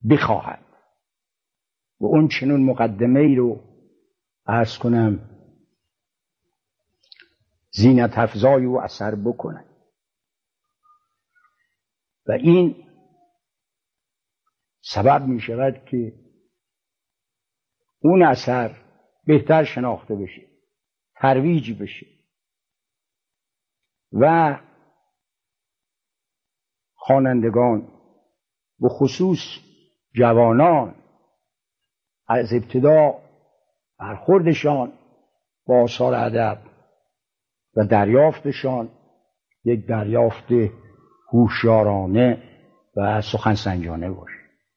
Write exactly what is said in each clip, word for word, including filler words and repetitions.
بخواهد و اون چنون مقدمه ای رو عرض کنم زینت افزای و اثر بکنه و این سبب می شود که اون اثر بهتر شناخته بشه، ترویج بشه و خوانندگان و خصوص جوانان از ابتدا برخوردشان با آثار ادب و دریافتشان یک دریافت هوشیارانه و سخنسنجانه باشه.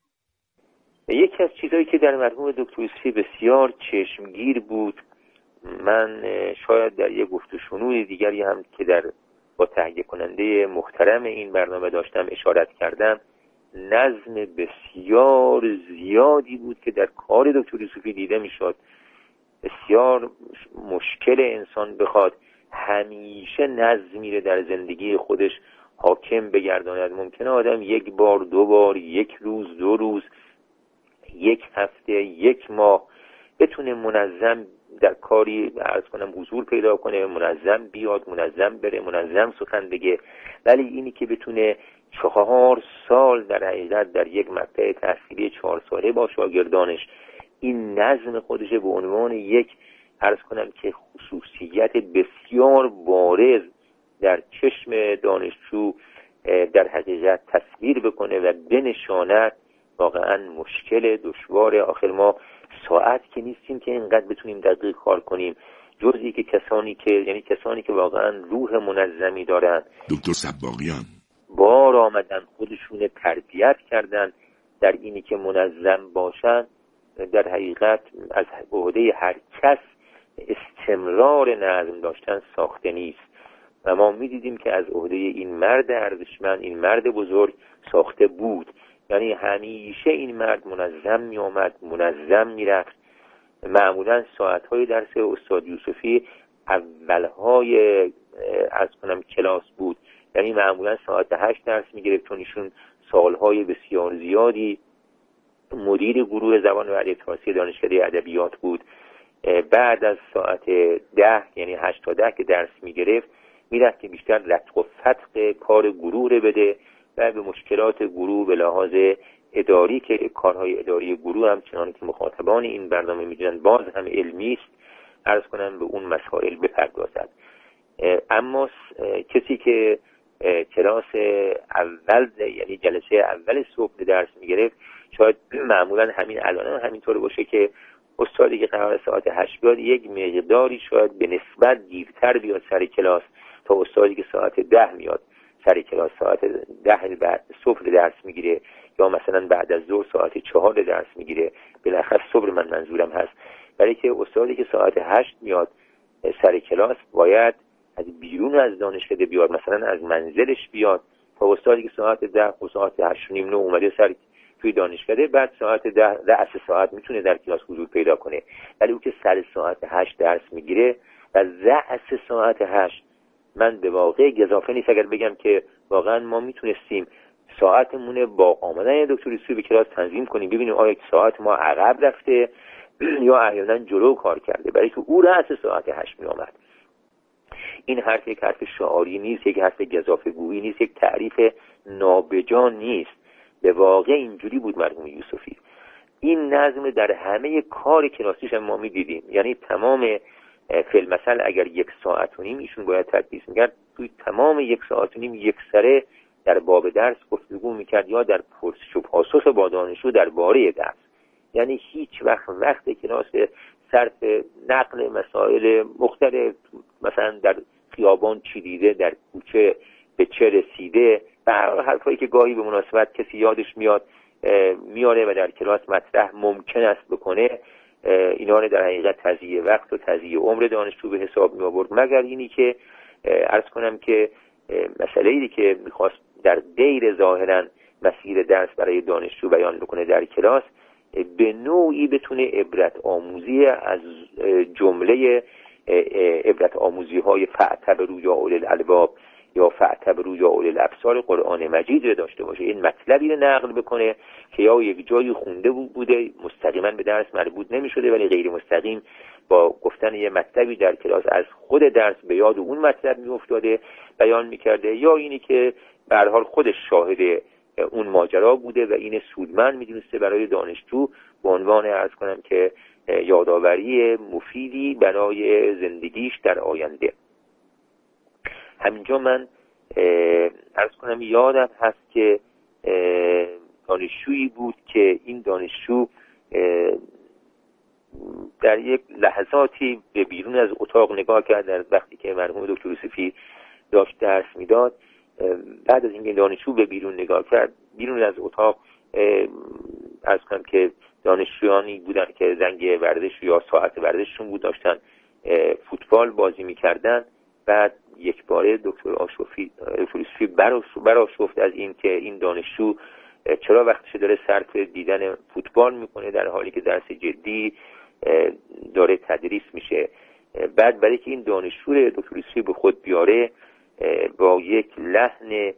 یکی از چیزهایی که در مرحوم دکتر یوسفی بسیار چشمگیر بود، من شاید در یک گفت و شنود دیگری هم که در با تهیه کننده محترم این برنامه داشتم اشارت کردم، نظم بسیار زیادی بود که در کار دکتر یوسفی دیده میشد. بسیار مشکل انسان بخواد همیشه نظمی رو در زندگی خودش حاکم بگرداند. ممکنه آدم یک بار، دو بار، یک روز، دو روز، یک هفته، یک ماه بتونه منظم در کاری عرض کنم حضور پیدا کنه، منظم بیاد، منظم بره، منظم سخن بگه، ولی اینی که بتونه چهار سال در حقیقت در یک مقطع تحصیلی چهار ساله با شاگردانش این نظم خودش به عنوان یک عرض کنم که خصوصیت بسیار بارز در چشم دانشجو در حقیقت تصویر بکنه و بنشاند، واقعا مشکل دشوار. آخر ما ساعت که نیستیم که اینقدر بتونیم دقیق کار کنیم، جزئی که کسانی که یعنی کسانی که واقعا روح منظمی دارن. دکتر صباغیان بار آمدن خودشون تربیت کردن در اینی که منظم باشن، در حقیقت از عهده هر کس استمرار نظم داشتن ساخته نیست و ما می‌دیدیم که از عهده این مرد ارزشمند، این مرد بزرگ ساخته بود. یعنی همیشه این مرد منظم می آمد، منظم می رفت. معمولا ساعتهای درس استاد یوسفی اولهای از کنم کلاس بود، یعنی معمولا ساعت هشت درس می گرفت، چون ایشون سالهای بسیار زیادی مدیر گروه زبان و ادبیات فارسی دانشکده ادبیات بود. بعد از ساعت ده یعنی هشت تا ده که درس می گرفت میرفت که بیشتر لطف و فتق کار گروه رو بده و به مشکلات گروه به لحاظ اداری که کارهای اداری گروه هم چنانه که مخاطبان این برنامه می‌دونن باز هم علمی است، عرض کنم به اون مسائل بپردازد. اما کسی که کلاس اول یعنی جلسه اول صبح درس میگرفت شاید معمولا همین الان همینطور باشه که استادی که قرار ساعت هشت بیاد یک مقداری شاید به نسبت دیرتر بیاد سر کلاس تا استادی که ساعت ده میاد سر کلاس، ساعت ده بعد صبح درس میگیره یا مثلا بعد از ظهر ساعت چهار درس میگیره. بالاخره صبح من منظورم هست، برای که استادی که ساعت هشت میاد سر کلاس باید از بیرون از دانشکده بیاد، مثلا از منزلش بیاد، تا استادی که ساعت ده و ساعت هشت و نیم نه اومده سر توی دانشکده بعد ساعت ده رأس ساعت میتونه در کلاس حضور پیدا کنه. ولی او که سر ساعت هشت درس میگیره و رأس ساعت هشت، من به واقع گزافه نیست اگر بگم که واقعا ما میتونستیم ساعتمون با آمدن دکتر یوسفی به کلاس تنظیم کنیم، ببینیم آیا ساعت ما عقب رفته یا احیانا جلو کار کرده، برای که او رأس ساعت هشت می آمد. این حرف یک حرف شعاری نیست، یک حرف گزافه گویی نیست، یک تعریف نابجا نیست. به واقع اینجوری بود مرحوم یوسفی. این نظم در همه کار کلاسیش هم ما می دیدیم، یعنی تمام فیلمثل اگر یک ساعت و نیم ایشون باید تدریس میکرد، توی تمام یک ساعت و نیم یک سره در باب درس گفتگو میکرد یا در پرسش و پاسخ با دانشجو درباره درس. یعنی هیچ وقت وقت کلاس صرف نقل مسائل مختلف، مثلا در خیابان چی دیده، در کوچه به چه رسیده و حرفایی که گاهی به مناسبت کسی یادش میاد میاره و در کلاس مطرح ممکن است بکنه، اینا رو در حقیقت تضییع وقت و تضییع عمر دانشجو به حساب می آورد. مگر اینی که عرض کنم که مسئله‌ای که میخواست در غیر ظاهرا مسیر درس برای دانشجو بیان بکنه در کلاس، به نوعی بتونه عبرت آموزی از جمله عبرت آموزی های فاعتبروا یا اولی الالباب یا فاعتبروا یا اولی الابصار قرآن مجید رو داشته باشه، این مطلبی رو نقل بکنه که یا یک جایی خونده بوده مستقیما به درس مربوط نمی‌شده ولی غیر مستقیم با گفتن یه مطلبی در کلاس از خود درس به یاد اون مطلب میافتاده بیان میکرده، یا اینی که به هر حال خودش شاهد اون ماجرا بوده و این سودمند میدونسته برای دانشجو به عنوان عرض کنم که یادآوری مفیدی برای زندگیش در آینده. همینجا من عرض کنم یادم هست که دانشجویی بود که این دانشجو در یک لحظاتی به بیرون از اتاق نگاه کرد در وقتی که مرحوم دکتر یوسفی داشت درس میداد. بعد از اینکه دانشجو به بیرون نگاه کرد، بیرون از اتاق عرض کنم که دانشجویانی بودن که زنگ ورزش یا ساعت ورزششون بود داشتن فوتبال بازی میکردن. بعد یک باره دکتر آشوفی دکتر یوسفی برآشفت از این که این دانشجو چرا وقتش داره صرف دیدن فوتبال میکنه در حالی که درس جدی داره تدریس میشه. بعد برای که این دانشجو دکتر یوسفی به خود بیاره با یک لحن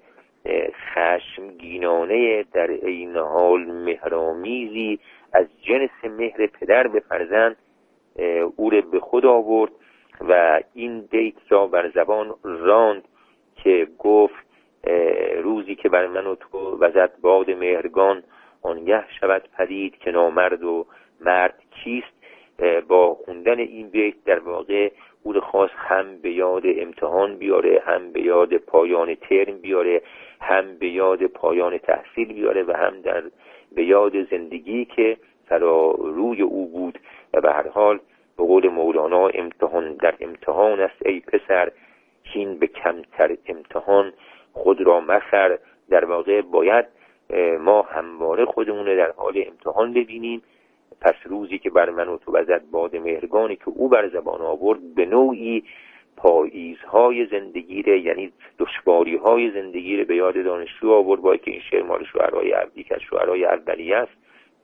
خشمگینانه در عین حال مهرآمیزی از جنس مهر پدر به فرزند او را به خود آورد و این بیت را بر زبان راند که گفت روزی که بر من و تو وزد باد مهرگان آنگه شود پدید که نامرد و مرد کیست. با خوندن این بیت در واقع او رو خواست هم به یاد امتحان بیاره، هم به یاد پایان ترم بیاره، هم به یاد پایان تحصیل بیاره و هم در به یاد زندگی که فرا روی او بود. و به هر حال به قول مولانا امتحان در امتحان است ای پسر، چین به کمتر امتحان خود را مخر. در واقع باید ما همواره خودمون در حال امتحان ببینیم. پس روزی که بر من و تو وزد باد مهرگانی که او بر زبان آورد به نوعی پاییزهای زندگی ره، یعنی دشواریهای زندگی ره به یاد دانشجو آورد. با که این شعر مال شعرهای عبدی که از شعرهای اولیه است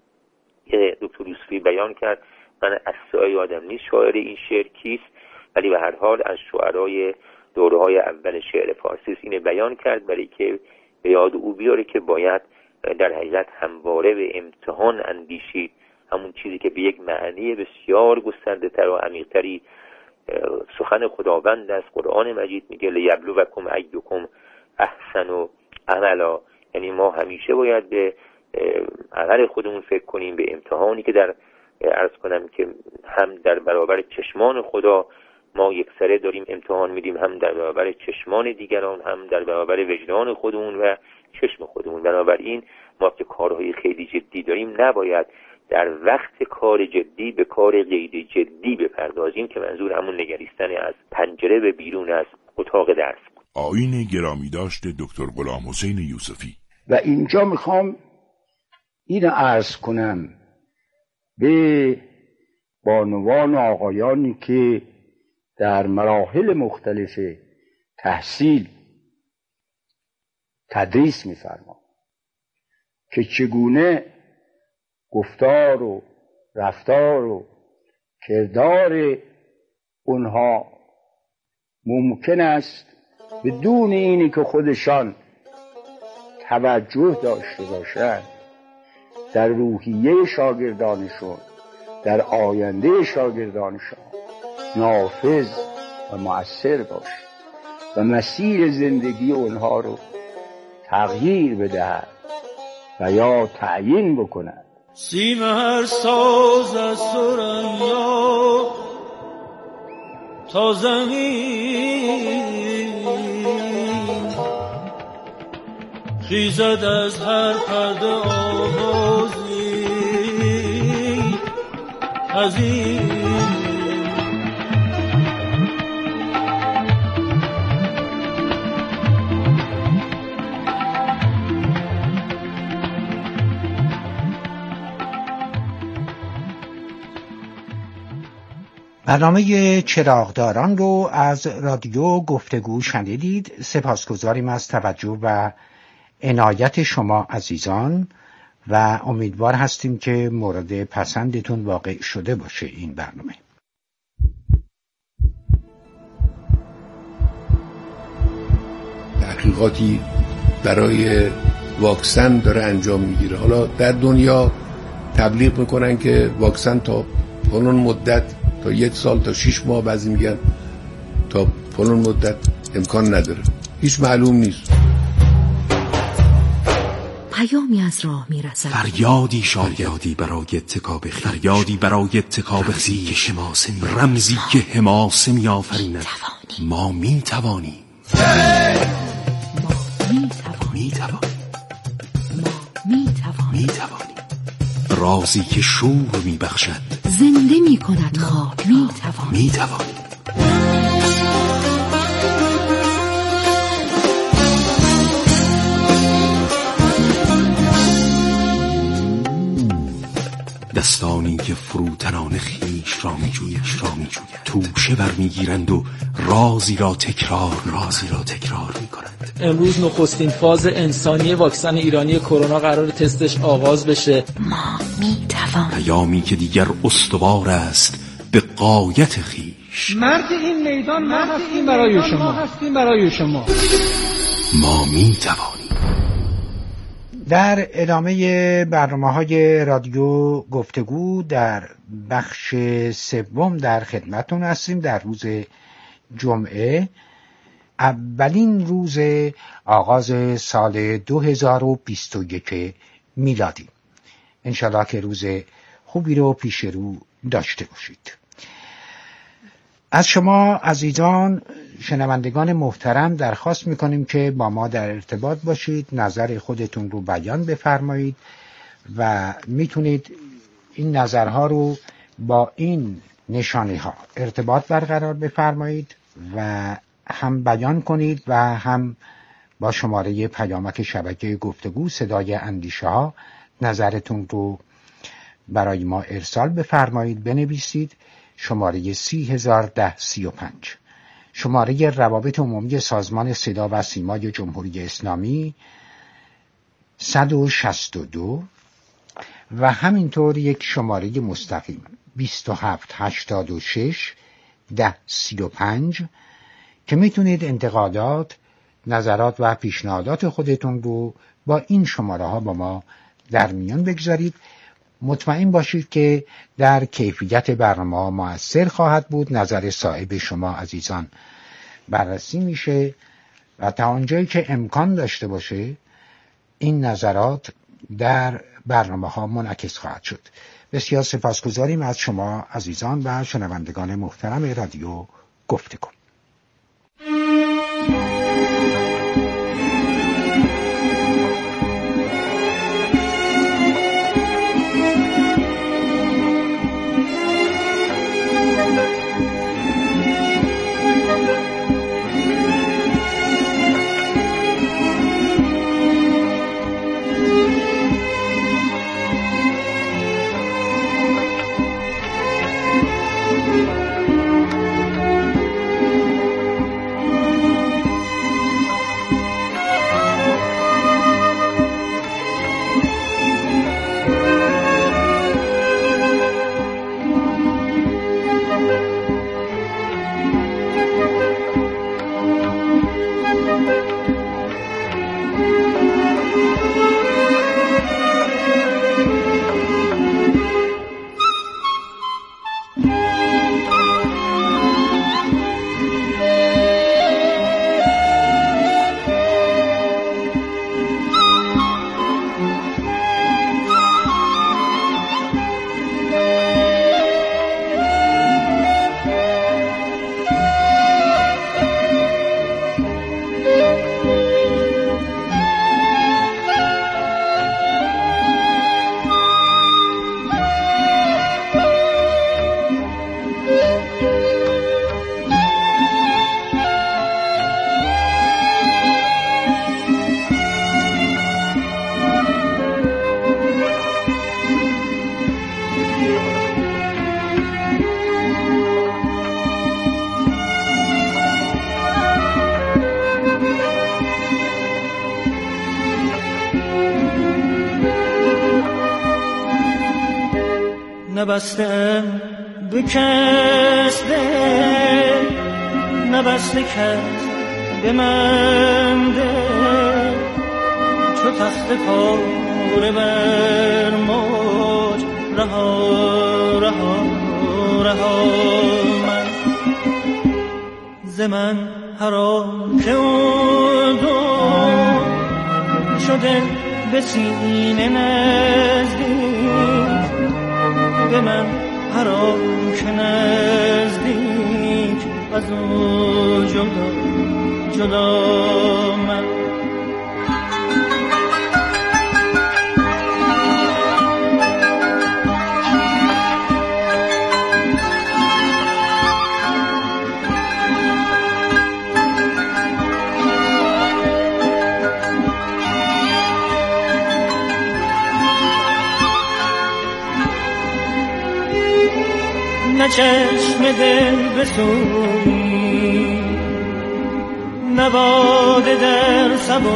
که دکتر یوسفی بیان کرد. من اصلا یادم نیست شاعر این شعر کیست، ولی به هر حال از شعرهای دوره‌های اول شعر فارسی اینه بیان کرد برای که به یاد او بیاره که باید در حقیقت همواره به امتحان اندیشید، همون چیزی که به یک معنی بسیار گسترده تر و عمیق تری سخن خداوند است. قرآن مجید میگه لیبلوکم ایکم احسن عملا، یعنی ما همیشه باید به عمل خودمون فکر کنیم، به امتحانی که در عرض کنم که هم در برابر چشمان خدا ما یک سره داریم امتحان میدیم، هم در برابر چشمان دیگران، هم در برابر وجدان خودمون و چشم خودمون. بنابراین ما که کارهای خیلی جدی داریم نباید در وقت کار جدی به کار غیر جدی بپردازیم که منظور همون نگریستن از پنجره به بیرون از اتاق درس. آیین گرامی داشت دکتر غلام حسین یوسفی. و اینجا میخوام اینو عرض کنم به بانوان و آقایانی که در مراحل مختلف تحصیل تدریس می‌فرما که چگونه گفتار و رفتار و کردار اونها ممکن است بدون اینی که خودشان توجه داشته باشند در روحیه شاگردانشون، در آینده شاگردانشون نافذ و مؤثر باشه و مسیر زندگی اونها رو تغییر بدهد و یا تعیین بکند. سیم هر ساز از سریا تا زمین خیزد از هر پرده آوازی حزین. برنامه چراغداران رو از رادیو گفتگو شنیدید. سپاسگزاریم از توجه و عنایت شما عزیزان و امیدوار هستیم که مورد پسندتون واقع شده باشه این برنامه. تحقیقاتی برای واکسن داره انجام میگیره. حالا در دنیا تبلیغ میکنن که واکسن تا فلان مدت، تا یک سال، تا شش ماه، بعضی میگن تا فلان مدت امکان نداره، هیچ معلوم نیست. پیامی از راه میرسد، فریادی شایدی برای اتکاب خیش، فریادی برای اتکاب خیش، رمزی که حماسه می آفریند. ما می توانیم، ما می توانیم، ما می توانیم، می توانیم. رازی که شور می بخشد، زنده می کند خاک، می توانیم، می توانیم. دستانی که فروتنان خیش را می جوید، را می جوید. توشه برمیگیرند و رازی را تکرار رازی را تکرار می کنند. امروز نخستین فاز انسانی واکسن ایرانی کرونا قرار تستش آغاز بشه. ما می توانیم. پیامی که دیگر استوار است به غایت خیش. مرد این میدان ما هستیم برای شما، هستیم برای شما. ما می توانیم. در ادامه برنامه‌های رادیو گفتگو در بخش سوم در خدمتتون هستیم. در روز جمعه، اولین روز آغاز سال دو هزار و بیست و یک میلادی. انشالله که روز خوبی رو پیش رو داشته باشید. از شما عزیزان شنوندگان محترم درخواست میکنیم که با ما در ارتباط باشید، نظر خودتون رو بیان بفرمایید و میتونید این نظرها رو با این نشانه ها ارتباط برقرار بفرمایید و هم بیان کنید و هم با شماره پیامک شبکه گفتگو صدای اندیشه ها نظرتون رو برای ما ارسال بفرمایید. بنویسید شماره سی هزار ده سی و پنج، شماره روابط عمومی سازمان صدا و سیمای جمهوری اسلامی صد و شصت و دو و همینطور یک شماره مستقیم بیست و هفت هشتاد و شش ده سی و پنج که میتونید انتقادات، نظرات و پیشنهادات خودتون رو با این شماره ها با ما در میان بگذارید. مطمئن باشید که در کیفیت برنامه مؤثر خواهد بود. نظر صاحب شما عزیزان بررسی میشه و تا آنجایی که امکان داشته باشه این نظرات در برنامه ها منعکس خواهد شد. بسیار سپاسگزاریم از شما عزیزان و شنوندگان محترم رادیو گفتگو. نبستم به کس دل، نبسته کس به من ده چو تخت پاره بر موج رها رها رها من ز من حرام که اون دو شده به سینه نزدیک به من حرام که نزدیک از او جدا جدا من نه چشم دل بسوی نه باده در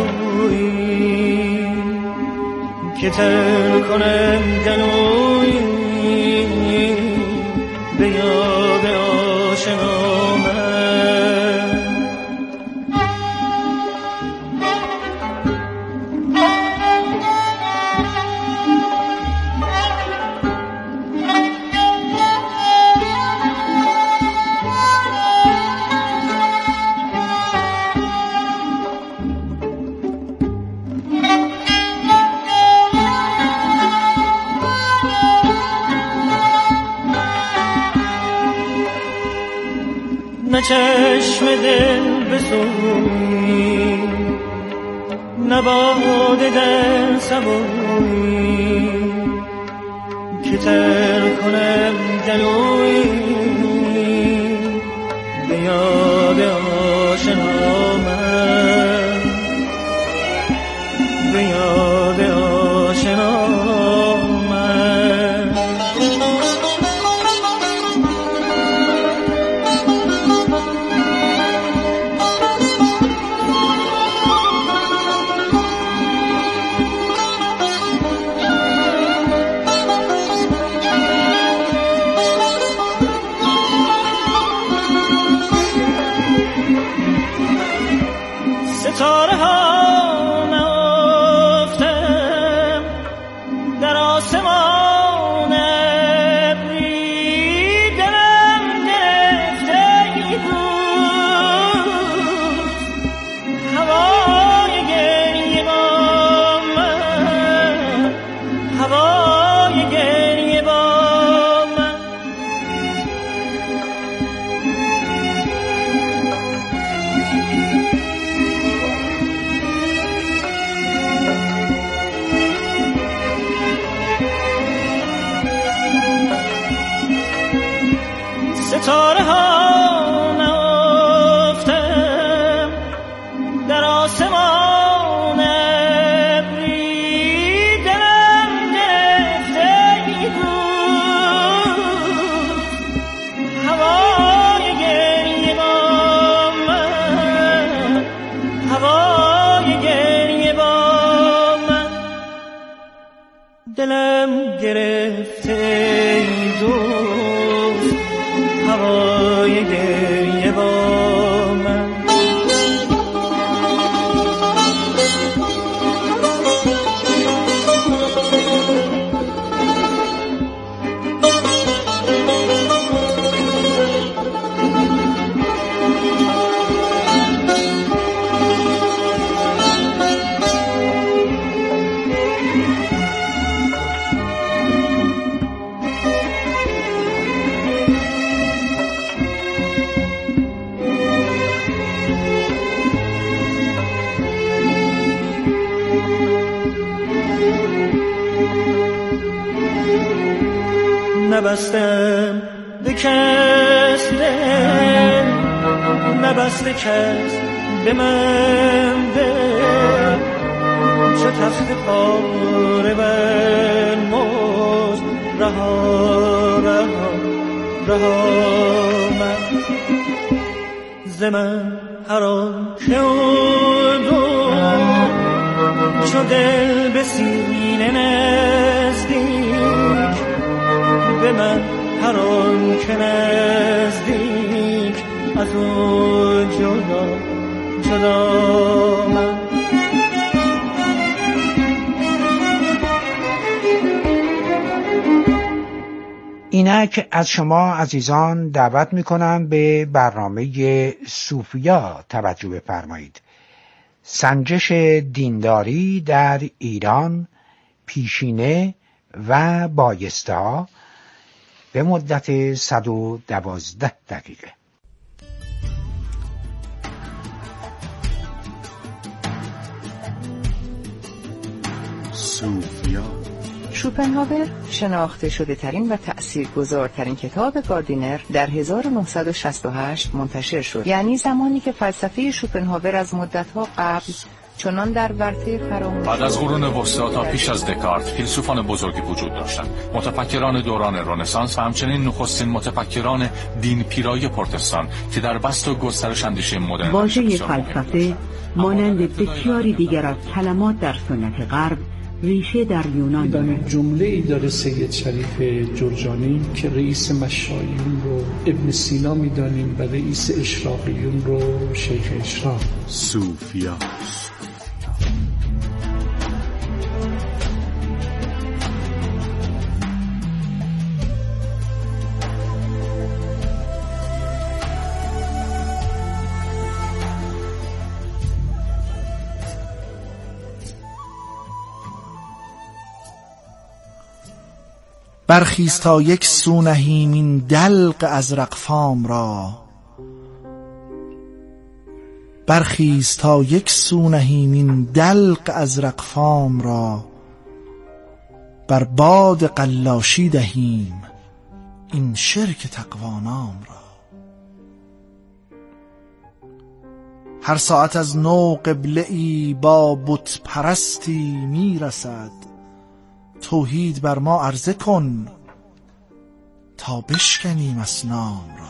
سبوی که تر کنم گلوی به یاد آشنا من نه چشم دل بسوی نه باده در سبوی که تر کنم گلوی به یاد آشنا من به یاد آشنا من ستاره ها نافتم در آسمان ابری دلم گرفته بود هوای گریه با من هوای گریه با من ستاره ها نافتم در آسمان ابری دلم گرفته بود هوای گریه با من هوای گریه با من دلم گرفته دوست هوای گریه با من نبستم به کس دل نبسته کس به من دل چو تخت پاره بر موج رها رها رها من ز من حرام که اون دو چو دل به سینه نزدیک به من حرام که نزدیک از او جدا شدم. اینک از شما عزیزان دعوت میکنم به برنامه صوفیا توجه بفرمایید. سنجش دینداری در ایران، پیشینه و بایسته‌ها، به مدت صد و دوازده دقیقه. صوفیا. شوپنهاور شناخته شده ترین و تأثیرگذارترین کتاب گاردینر در هزار و نهصد و شصت و هشت منتشر شد، یعنی زمانی که فلسفه شوپنهاور از مدتها قبل چنان در ورطه فراموشی. بعد از قرون وسطا تا پیش از دکارت فیلسوفان بزرگی وجود داشتند، متفکران دوران رنسانس و همچنین نخستین متفکران دین پیرای پروتستان که در بسط و گسترش اندیشه مدرن واژه فلسفه مانند بسیاری دیگر از کلمات در سنت غرب ریشه در یونان دارد. جمله ای داره سید شریف جرجانی که رئیس مشایخ رو ابن سینا میدانیم و رئیس اشراقیون رو شیخ اشراق. صوفیا. برخیز تا یک سو نهیم این دلق ازرق فام را، برخیز تا یک سو نهیم این دلق ازرق فام را، بر باد قلاشی دهیم این شرک تقوانام را. هر ساعت از نو قبله ای با بت پرستی می رسد، توحید بر ما عرضه کن تا بشکنیم اصنام را.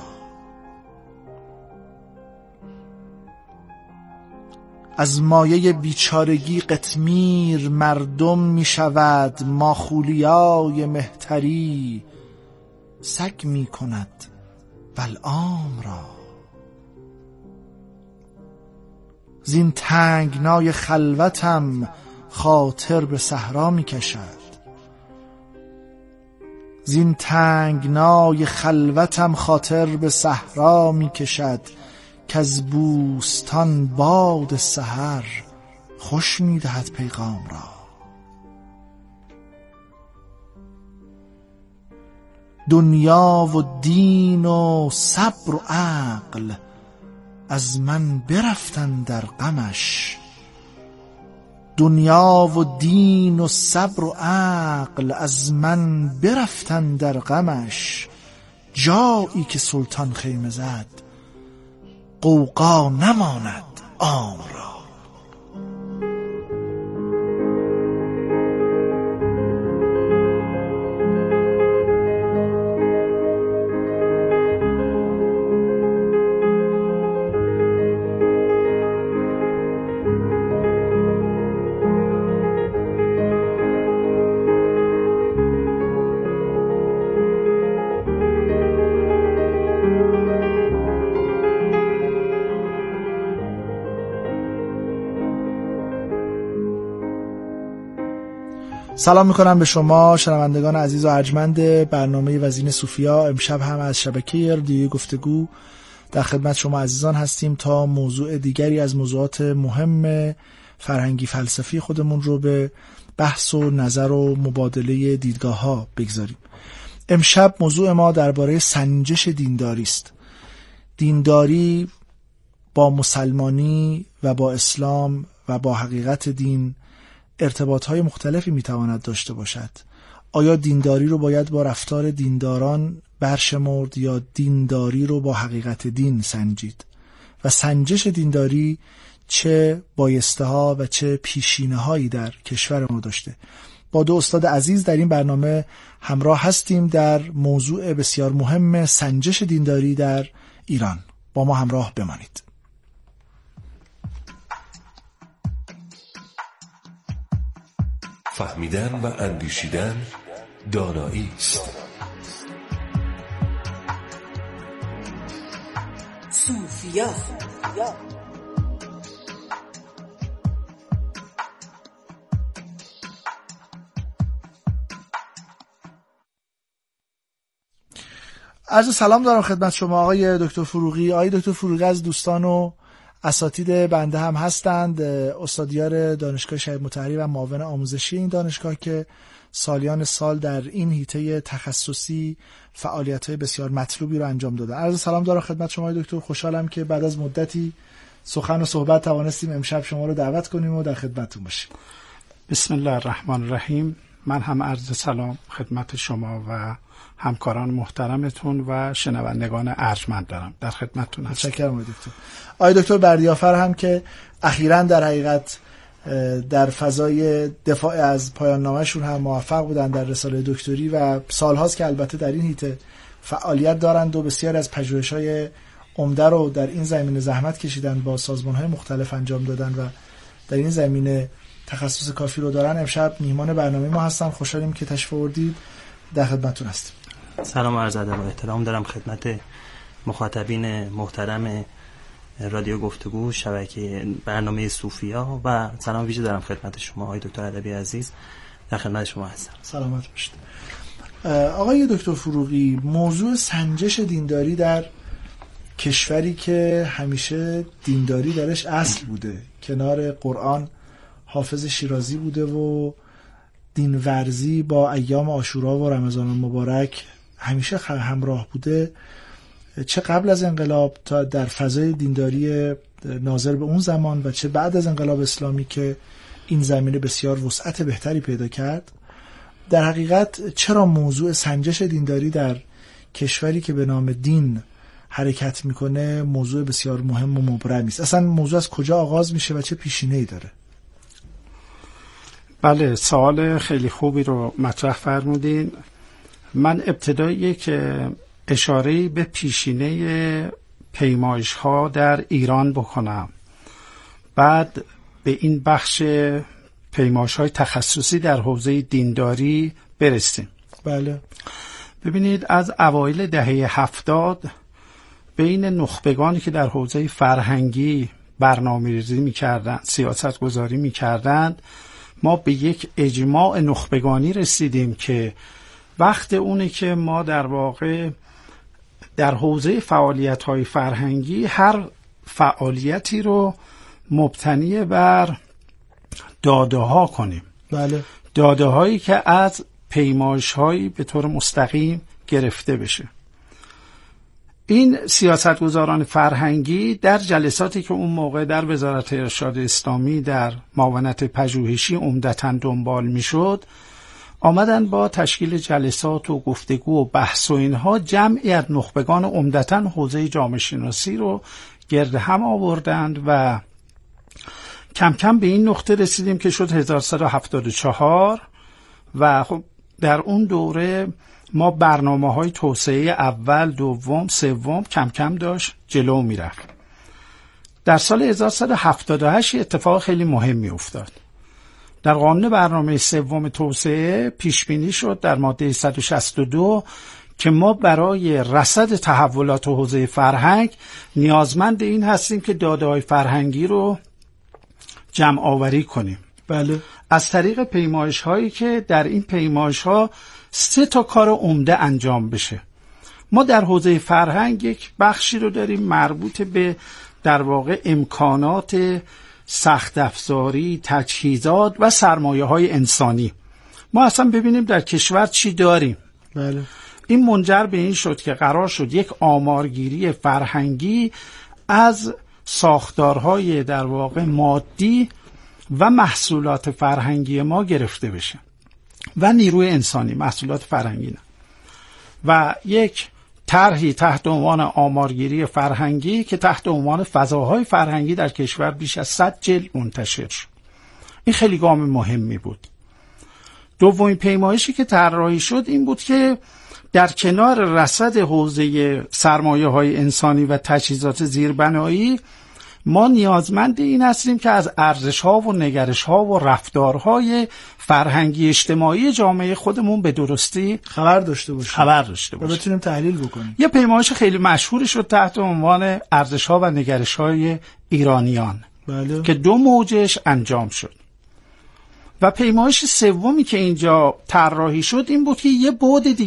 از مایه بیچارگی قطمیر مردم می شود، ماخولیای مهتری سگ می کند بلعام را. زین تنگنای خلوتم خاطر به صحرا می کشد، زین تنگنای خلوتم خاطر به صحرا می کشد، که از بوستان باد سحر خوش می دهد پیغام را. دنیا و دین و صبر و عقل از من برفتن در غمش، دنیا و دین و صبر و عقل از من برفتن در غمش. جایی که سلطان خیمه زد غوغا نماند عام را. سلام میکنم به شما شنوندگان عزیز و ارجمند برنامه وزین صوفیا. امشب هم از شبکه رادیوی گفتگو در خدمت شما عزیزان هستیم تا موضوع دیگری از موضوعات مهم فرهنگی فلسفی خودمون رو به بحث و نظر و مبادله دیدگاه ها بگذاریم. امشب موضوع ما درباره سنجش دینداری است. دینداری با مسلمانی و با اسلام و با حقیقت دین ارتباطهای مختلفی میتواند داشته باشد. آیا دینداری رو باید با رفتار دینداران برشمرد یا دینداری رو با حقیقت دین سنجید؟ و سنجش دینداری چه بایسته ها و چه پیشینه هایی در کشور ما داشته؟ با دو استاد عزیز در این برنامه همراه هستیم در موضوع بسیار مهم سنجش دینداری در ایران. با ما همراه بمانید. فهمیدن و اندیشیدن دانایی است. صوفیا. عرض سلام دارم خدمت شما آقای دکتر فروغی. آقای دکتر فروغی از دوستان و اساتید بنده هم هستند، استادیار دانشگاه شهید مطهری و معاون آموزشی این دانشگاه که سالیان سال در این حیطه تخصصی فعالیت‌های بسیار مطلوبی رو انجام دادن. عرض سلام دارم خدمت شما دکتر. خوشحالم که بعد از مدتی سخن و صحبت توانستیم امشب شما رو دعوت کنیم و در خدمتتون باشیم. بسم الله الرحمن الرحیم. من هم عرض سلام خدمت شما و همکاران محترمتون و شنوندگان ارجمند دارم. در خدمتتون هستم. متشکرم دکتر. آقای دکتر بردیافر هم که اخیراً در حقیقت در فضای دفاع از پایان نامه‌شون هم موفق بودن در رساله دکتری و سالهاست که البته در این حیطه فعالیت دارند و بسیار از پژوهش‌های عمده رو در این زمینه زحمت کشیدن، با سازمان‌های مختلف انجام دادن و در این زمینه تخصص کافی رو دارن. امشب میهمان برنامه ما هستن. خوشحالیم که تشریف آوردید. در خدمتتون هستیم. سلام و عرض ادب و احترام دارم خدمت مخاطبین محترم رادیو گفتگو شبکه برنامه صوفیا و سلام ویژه دارم خدمت شما آقای دکتر ادبی عزیز. در خدمت شما هستم. سلامت باشید. آقای دکتر فروغی، موضوع سنجش دینداری در کشوری که همیشه دینداری درش اصل بوده، کنار قرآن حافظ شیرازی بوده و دینورزی با ایام عاشورا و رمضان المبارک همیشه همراه بوده، چه قبل از انقلاب تا در فضای دینداری ناظر به اون زمان و چه بعد از انقلاب اسلامی که این زمینه بسیار وسعت بهتری پیدا کرد، در حقیقت چرا موضوع سنجش دینداری در کشوری که به نام دین حرکت میکنه موضوع بسیار مهم و مبرمی است؟ اصلا موضوع از کجا آغاز میشه و چه پیشینه‌ای داره؟ بله، سوال خیلی خوبی رو مطرح فرمودین. من ابتدایی یک اشاره به پیشینه پیمایش ها در ایران بکنم، بعد به این بخش پیمایش های تخصصی در حوزه دینداری برسیم. بله. ببینید، از اوایل دهه هفتاد بین نخبگانی که در حوزه فرهنگی برنامه‌ریزی می‌کردند، سیاست گذاری می‌کردند، ما به یک اجماع نخبگانی رسیدیم که وقت اونه که ما در واقع در حوزه فعالیت‌های فرهنگی هر فعالیتی رو مبتنی بر داده‌ها کنیم. بله. داده‌هایی که از پیمایش‌هایی به طور مستقیم گرفته بشه. این سیاستگزاران فرهنگی در جلساتی که اون موقع در وزارت ارشاد اسلامی در معاونت پژوهشی عمدتاً دنبال میشد، آمدن با تشکیل جلسات و گفتگو و بحث و اینها جمعی از نخبگان عمدتاً حوزه جامعه شناسی رو گرد هم آوردند و کم کم به این نقطه رسیدیم که شد هزار و سیصد و هفتاد و چهار و خب در اون دوره ما برنامه‌های توسعه اول، دوم، سوم کم کم داشت جلو میرفت. در سال هزار و سیصد و هفتاد و هشت اتفاق خیلی مهمی افتاد. در قانون برنامه سوم توسعه پیش بینی شد در ماده صد و شصت و دو که ما برای رصد تحولات حوزه فرهنگ نیازمند این هستیم که داده‌های فرهنگی رو جمع آوری کنیم. بله. از طریق پیمایش هایی که در این پیمایش ها سه تا کار عمده انجام بشه. ما در حوزه فرهنگ یک بخشی رو داریم مربوط به در واقع امکانات سخت افزاری، تجهیزات و سرمایه های انسانی. ما اصلا ببینیم در کشور چی داریم. بله. این منجر به این شد که قرار شد یک آمارگیری فرهنگی از ساختارهای در واقع مادی و محصولات فرهنگی ما گرفته بشه و نیروی انسانی، محصولات فرهنگی نه. و یک طرحی تحت عنوان آمارگیری فرهنگی که تحت عنوان فضاهای فرهنگی در کشور بیش از صد جلد منتشر شد. این خیلی گام مهمی بود. دومین پیمایشی که طراحی شد این بود که در کنار رصد حوزه سرمایه‌های انسانی و تجهیزات زیربنایی ما نیازمند این هستیم که از ارزش‌ها و نگرش‌ها و رفتارهای فرهنگی اجتماعی جامعه خودمون به درستی خبر داشته باشیم خبر داشته باشیم و بتونیم تحلیل بکنیم. یه پیمایش خیلی مشهوری شد تحت عنوان ارزش‌ها و نگرش‌های ایرانیان. بله. که دو موجش انجام شد. و پیمایش سومی که اینجا طراحی شد این بود که یه بعد دیگه